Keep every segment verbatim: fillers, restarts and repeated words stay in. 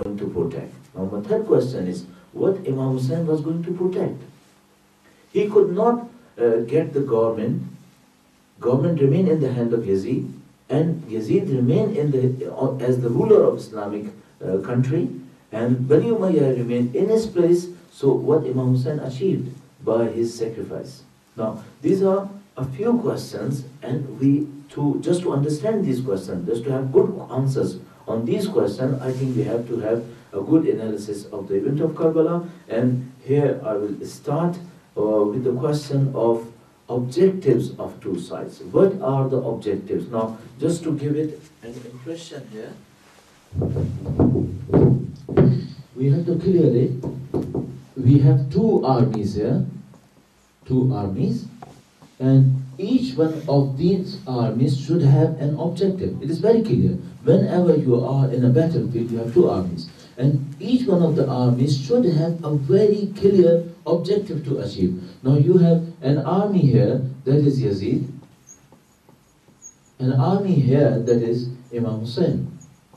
going to protect? Now my third question is, what Imam Hussain was going to protect? He could not uh, get the government, government remain in the hand of Yazid, and Yazid remain in the, uh, as the ruler of Islamic uh, country, and Bani Umayyah remained in his place. So what Imam Hussain achieved by his sacrifice? Now these are a few questions, and we to just to understand these questions, just to have good answers on these questions, I think we have to have a good analysis of the event of Karbala. And here I will start uh, with the question of objectives of two sides. What are the objectives? Now, just to give it an impression here, we have to clearly, we have two armies here, two armies, and each one of these armies should have an objective. It is very clear. Whenever you are in a battlefield, you have two armies, and each one of the armies should have a very clear objective to achieve. Now you have an army here, that is Yazid, an army here, that is Imam Hussain.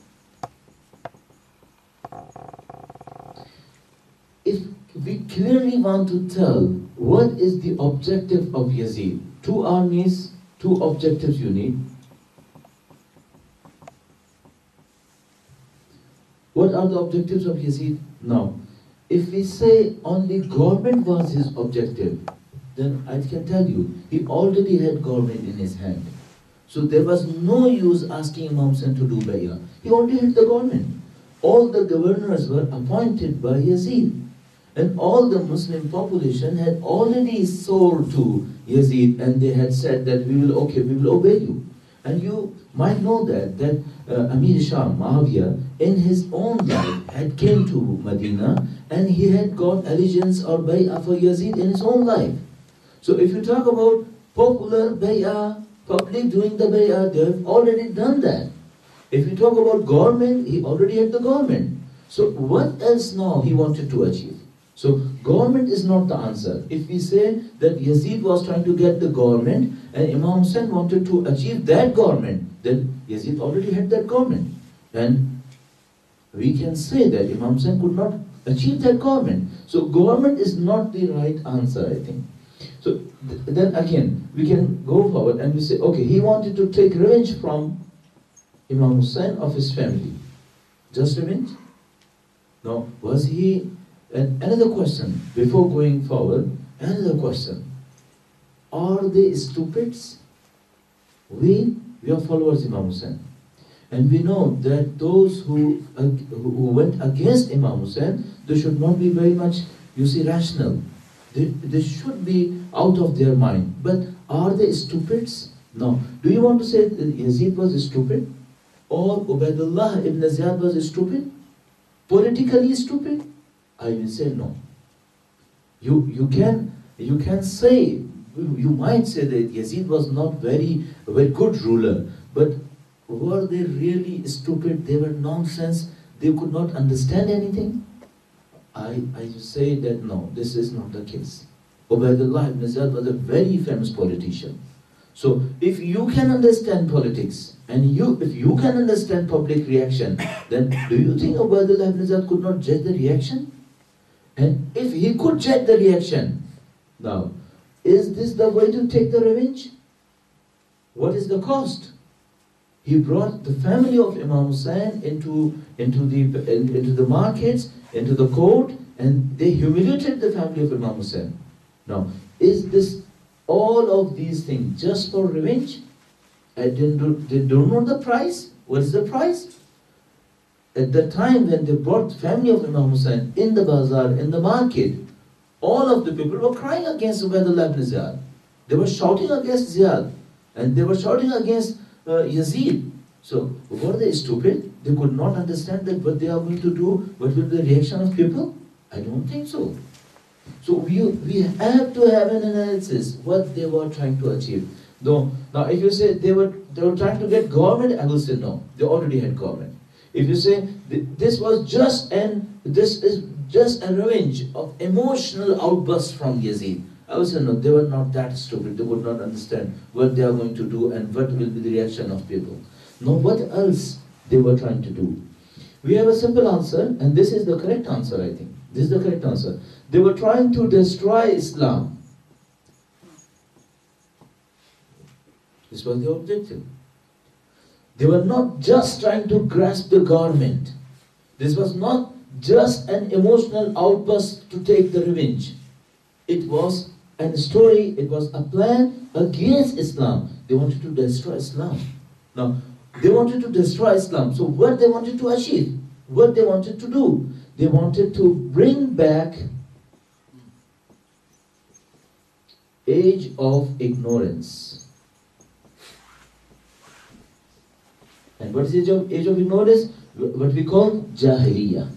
If we clearly want to tell what is the objective of Yazid, two armies, two objectives you need. What are the objectives of Yazid? Now, if we say only government was his objective, then I can tell you, he already had government in his hand. So there was no use asking Imam Hussain to do bay'ah. He already had the government. All the governors were appointed by Yazid. And all the Muslim population had already sold to Yazid, and they had said that we will, okay, we will obey you. And you might know that, that uh, Amir Shah, Muawiyah, in his own life had came to Medina, and he had got allegiance or bay'ah for Yazid in his own life. So if you talk about popular bay'ah, public doing the bay'ah, they have already done that. If you talk about government, he already had the government. So what else now he wanted to achieve? So government is not the answer. If we say that Yazid was trying to get the government and Imam Hussain wanted to achieve that government, then Yazid already had that government. And we can say that Imam Hussain could not achieve that government. So government is not the right answer, I think. So th then again, we can go forward and we say, okay, he wanted to take revenge from Imam Hussain of his family. Just revenge? No, was he... And another question, before going forward, another question. Are they stupids? We, we are followers of Imam Hussain. And we know that those who, uh, who went against Imam Hussain, they should not be very much, you see, rational. They, they should be out of their mind. But are they stupids? No. Do you want to say that Yazid was stupid? Or Ubaidullah ibn Ziyad was stupid? Politically stupid? I will say no. You you can you can say, you might say that Yazid was not very very good ruler, but were they really stupid? They were nonsense. They could not understand anything. I I say that no, this is not the case. Ubaidullah ibn Ziyad was a very famous politician. So if you can understand politics, and you if you can understand public reaction, then do you think Ubaidullah ibn Ziyad could not judge the reaction? And if he could check the reaction, now, is this the way to take the revenge? What is the cost? He brought the family of Imam Hussain into, into, the, into the markets, into the court, and they humiliated the family of Imam Hussain. Now, is this all of these things just for revenge? I didn't do, they don't know the price. What is the price? At the time when they brought the family of Imam Hussain in the bazaar, in the market, all of the people were crying against Ubaidullah ibn Ziyad. They were shouting against Ziyad, and they were shouting against uh, Yazid. So, were they stupid? They could not understand that what they are going to do, what will be the reaction of people? I don't think so. So, we, we have to have an analysis what they were trying to achieve. Though, now if you say they were, they were trying to get government, I will say no, they already had government. If you say this was just an, this is just a revenge of emotional outbursts from Yazid, I would say no, they were not that stupid. They would not understand what they are going to do and what will be the reaction of people. Now what else they were trying to do? We have a simple answer, and this is the correct answer, I think. This is the correct answer. They were trying to destroy Islam. This was the objective. They were not just trying to grasp the garment. This was not just an emotional outburst to take the revenge. It was a story, it was a plan against Islam. They wanted to destroy Islam. Now, they wanted to destroy Islam. So what they wanted to achieve, what they wanted to do, they wanted to bring back age of ignorance. And what is age of, age of ignorance? What we call Jahiliyyah.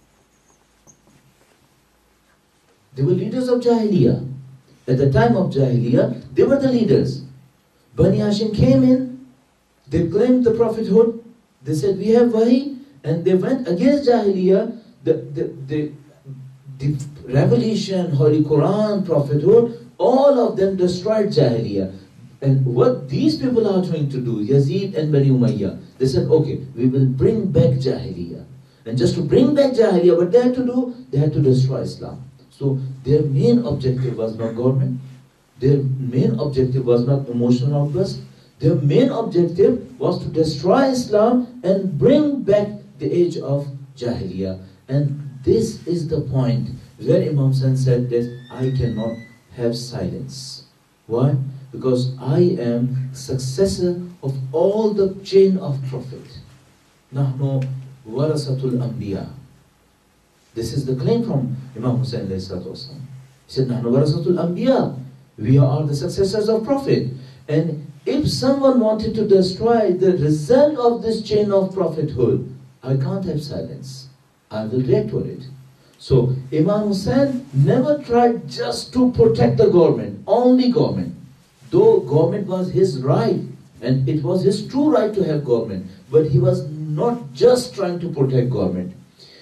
They were leaders of Jahiliyyah. At the time of Jahiliyyah, they were the leaders. Bani Hashim came in, they claimed the prophethood, they said we have Wahi, and they went against Jahiliyyah. The, the, the, the revelation, Holy Quran, prophethood, all of them destroyed Jahiliyyah. And what these people are trying to do, Yazid and Bani Umayyah, they said, okay, we will bring back Jahiliyyah. And just to bring back Jahiliyyah, what they had to do? They had to destroy Islam. So their main objective was not government. Their main objective was not emotional outburst. Their main objective was to destroy Islam and bring back the age of Jahiliyyah. And this is the point where Imam Hussain said that I cannot have silence. Why? Because I am successor of all the chain of Prophet. Nahnu warasatul anbiya. This is the claim from Imam Hussain alayhi salatu wasalam. He said, Nahnu warasatul anbiya. We are the successors of Prophet. And if someone wanted to destroy the result of this chain of prophethood, I can't have silence. I will react to it. So Imam Hussain never tried just to protect the government, only government. Though government was his right, and it was his true right to have government, but he was not just trying to protect government.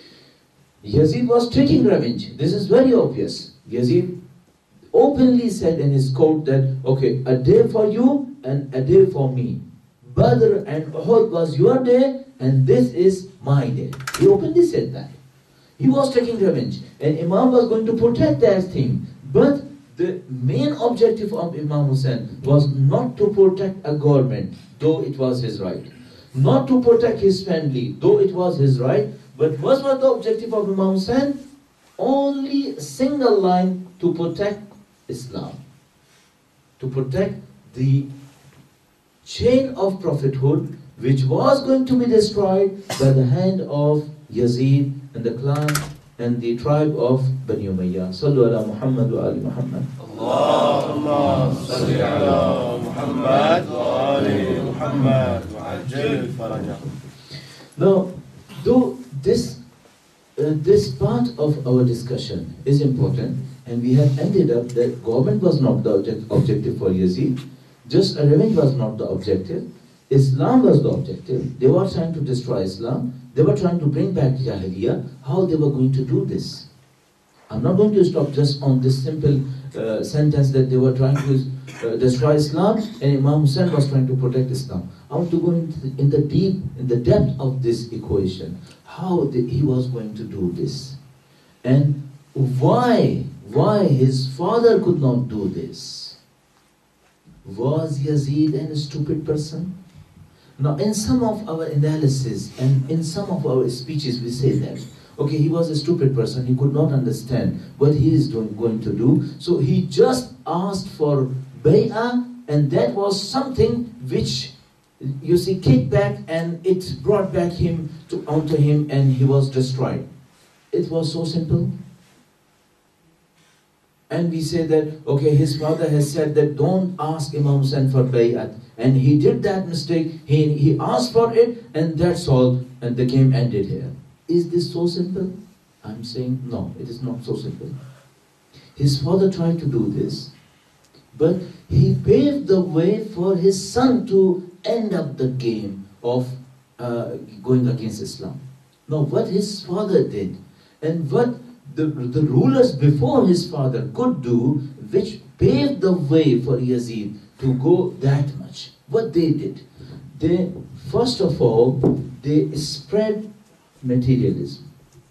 Yazid was taking revenge. This is very obvious. Yazid openly said in his court that, okay, a day for you and a day for me. Badr and Uhud was your day and this is my day. He openly said that. He was taking revenge. And Imam was going to protect that thing. But the main objective of Imam Hussain was not to protect a government, though it was his right. Not to protect his family, though it was his right. But what was the objective of Imam Hussain? Only a single line: to protect Islam. To protect the chain of prophethood, which was going to be destroyed by the hand of Yazid and the clan and the tribe of Bani Umayyah. Sallu ala Muhammad wa ali Muhammad. Allahumma salli ala Muhammad wa ali Muhammad wa ajil farajah. Now, though this, uh, this part of our discussion is important, and we have ended up that government was not the object, objective for Yazid, just a revenge was not the objective, Islam was the objective. They were trying to destroy Islam, they were trying to bring back Jahiliyyah. How they were going to do this? I'm not going to stop just on this simple uh, sentence that they were trying to uh, destroy Islam and Imam Hussain was trying to protect Islam. I want to go into the, in the deep, in the depth of this equation, how the, he was going to do this. And why, why his father could not do this. Was Yazid a stupid person? Now, in some of our analysis and in some of our speeches, we say that, okay, he was a stupid person, he could not understand what he is doing, going to do, so he just asked for bay'ah, and that was something which, you see, kicked back, and it brought back him to, onto him, and he was destroyed. It was so simple. And we say that, okay, his father has said that don't ask Imam Hussain for bay'at. And he did that mistake, he, he asked for it, and that's all, and the game ended here. Is this so simple? I'm saying no, it is not so simple. His father tried to do this, but he paved the way for his son to end up the game of uh, going against Islam. Now, what his father did, and what the, the rulers before his father could do, which paved the way for Yazid to go that much. What they did, they first of all, they spread materialism.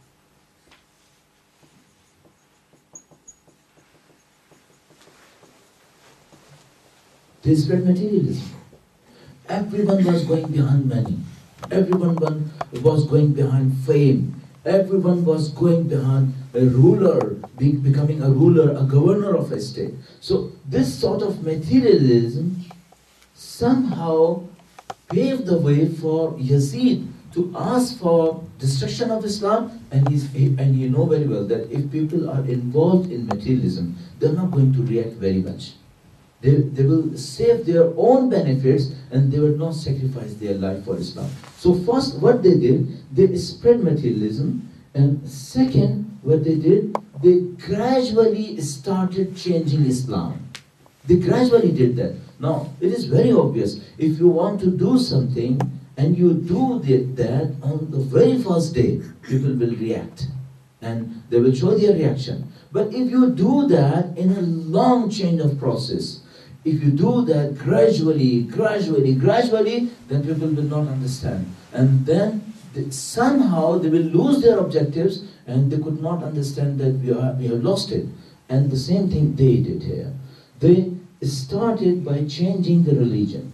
They spread materialism. Everyone was going behind money. Everyone was going behind fame. Everyone was going behind a ruler, be, becoming a ruler, a governor of a state. So this sort of materialism somehow paved the way for Yazid to ask for destruction of Islam, and, he's, he, and you know very well that if people are involved in materialism, they're not going to react very much. They, they will save their own benefits and they will not sacrifice their life for Islam. So first, what they did, they spread materialism, and second, what they did, they gradually started changing Islam. They gradually did that. Now, it is very obvious, if you want to do something and you do that on the very first day, people will react and they will show their reaction. But if you do that in a long chain of process, if you do that gradually, gradually, gradually, then people will not understand. And then they, somehow they will lose their objectives and they could not understand that we, are, we have lost it. And the same thing they did here. They started by changing the religion.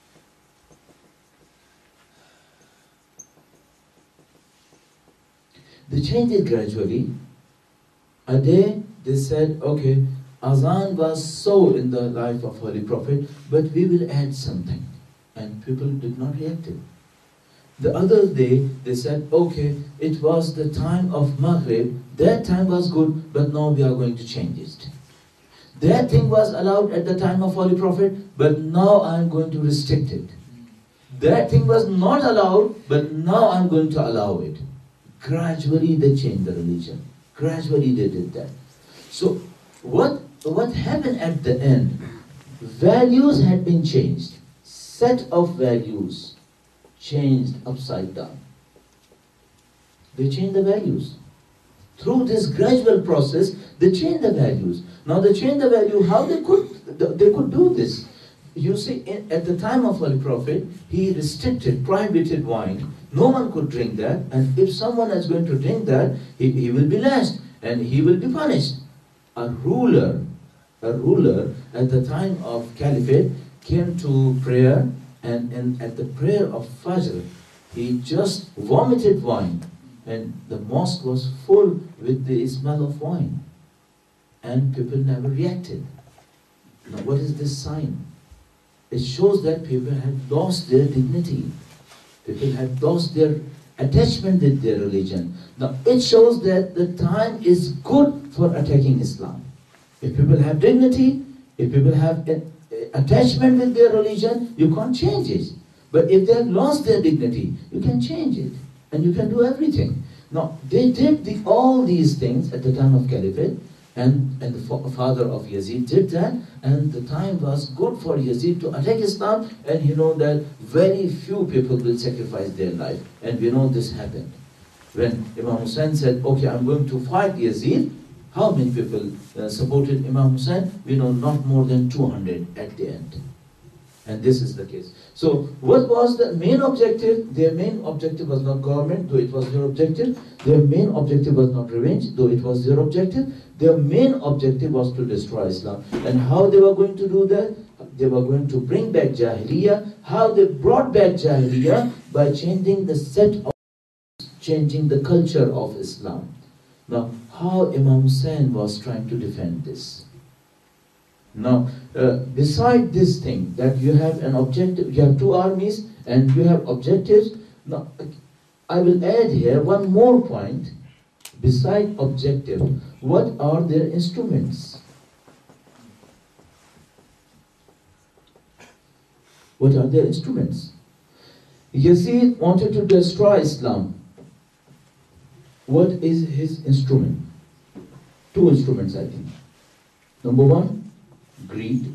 They changed it gradually. A day they said, okay, Azan was so in the life of Holy Prophet, but we will add something. And people did not react it. The other day they said, okay, it was the time of Maghrib, that time was good, but now we are going to change it. That thing was allowed at the time of Holy Prophet, but now I am going to restrict it. That thing was not allowed, but now I am going to allow it. Gradually they changed the religion. Gradually they did that. So what, what happened at the end? Values had been changed. Set of values changed upside down. They changed the values. Through this gradual process, they changed the values. Now they changed the value, how they could, they could do this. You see, in, at the time of Holy Prophet, he restricted, prohibited wine. No one could drink that, and if someone is going to drink that, he, he will be lashed, and he will be punished. A ruler, a ruler at the time of Caliphate came to prayer, and, and at the prayer of Fajr, he just vomited wine, and the mosque was full with the smell of wine. And people never reacted. Now what is this sign? It shows that people had lost their dignity. People had lost their attachment with their religion. Now it shows that the time is good for attacking Islam. If people have dignity, if people have an attachment with their religion, you can't change it. But if they have lost their dignity, you can change it. And you can do everything. Now they did the, all these things at the time of Caliphate. And, and the father of Yazid did that, and the time was good for Yazid to attack Islam, and you know that very few people will sacrifice their life, and we know this happened. When Imam Hussain said, okay, I'm going to fight Yazid, how many people uh, supported Imam Hussain? We know not more than two hundred at the end. And this is the case. So what was the main objective? Their main objective was not government, though it was their objective. Their main objective was not revenge, though it was their objective. Their main objective was to destroy Islam. And how they were going to do that? They were going to bring back Jahiliyyah. How they brought back Jahiliyyah? By changing the set of, changing the culture of Islam. Now, how Imam Hussain was trying to defend this? Now, uh, beside this thing, that you have an objective, you have two armies and you have objectives. Now, I will add here one more point. Beside objective, what are their instruments? What are their instruments? Yazid wanted to destroy Islam. What is his instrument? Two instruments, I think. Number one, greed.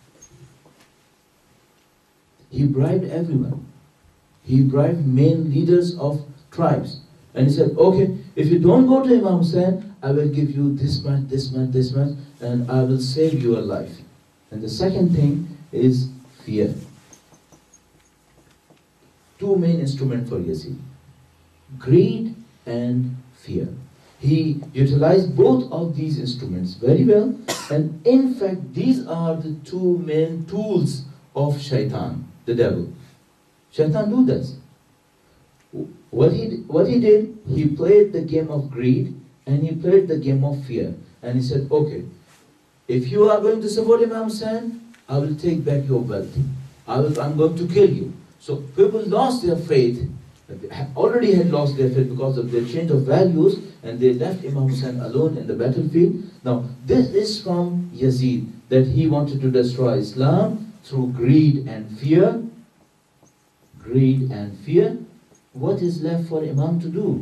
He bribed everyone. He bribed main leaders of tribes. And he said, okay, if you don't go to Imam Hussain, I will give you this much, this much, this much, and I will save your life. And the second thing is fear. Two main instruments for Yazid. greed and fear. He utilized both of these instruments very well, and in fact these are the two main tools of shaitan, the devil. Shaitan do this. What he, what he did, he played the game of greed and he played the game of fear. And he said, okay, if you are going to support Imam Hussain, I will take back your wealth. I will, I'm going to kill you. So people lost their faith, already had lost their faith because of their change of values, and they left Imam Hussain alone in the battlefield. Now, this is from Yazid, that he wanted to destroy Islam through greed and fear. Greed and fear. What is left for Imam to do?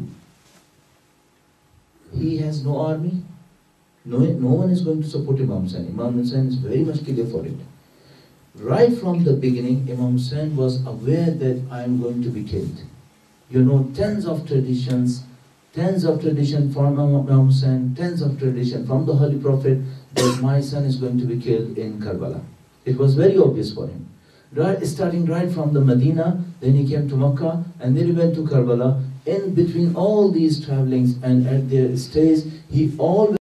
He has no army. No, no one is going to support Imam Hussain. Imam Hussain is very much clear for it. Right from the beginning, Imam Hussain was aware that I am going to be killed. You know, tens of traditions, tens of tradition from Imam Hussain, tens of tradition from the Holy Prophet that my son is going to be killed in Karbala. It was very obvious for him. Right, starting right from the Medina, then he came to Makkah, and then he went to Karbala. In between all these travelings and at their stays, he always